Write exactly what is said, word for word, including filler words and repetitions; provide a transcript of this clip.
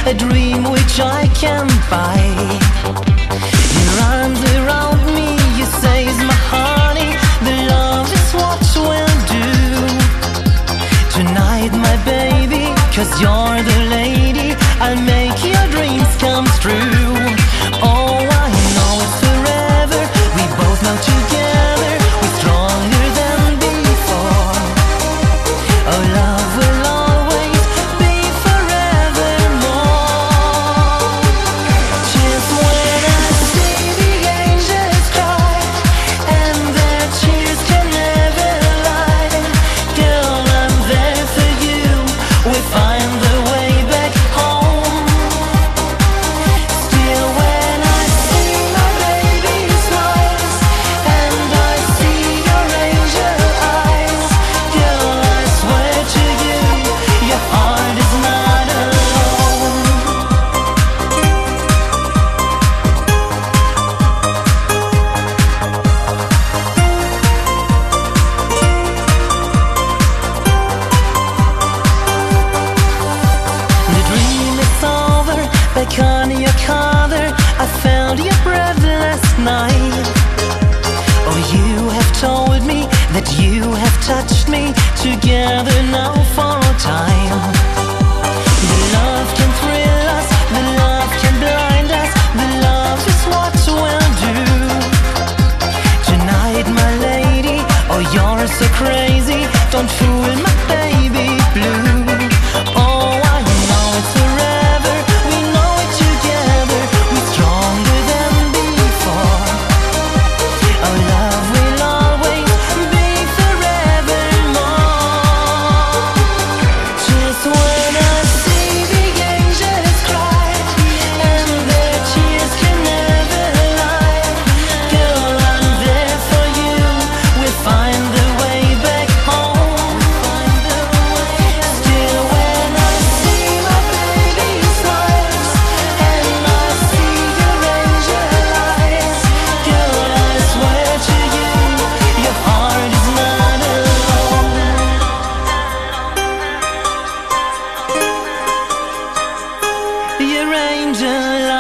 a dream which I can't buy. Your arms around me, you say is my honey, the love is what we'll do tonight, my baby, 'cause you're the lady, I'll make your dreams come true. Oh, I know it's forever, we both know together, we're stronger than before. Oh, love will always be forevermore. Just when I see the angels cry and their tears can never lie, girl, I'm there for you, we find the way back home. Still when I see my baby's smiles and I see your angel eyes, girl, I swear to you, your heart is not alone. The dream is over, back on your cover, I felt your breath last night. Oh, you have told me that you have touched me, together now for all time. The love can thrill us, the love can blind us, the love is what we'll do tonight, my lady. Oh, you're so crazy, don't fool my baby blue. Oh, I know it's forever, we know it together, we're stronger than before. Our love will always be forevermore. Just when I see the angels cry and their tears can never lie, girl, I'm there for you, we'll find the way back home. Still when I see my baby smiles and I see your angel eyes, girl, I swear to you, your heart is not alone. Your angel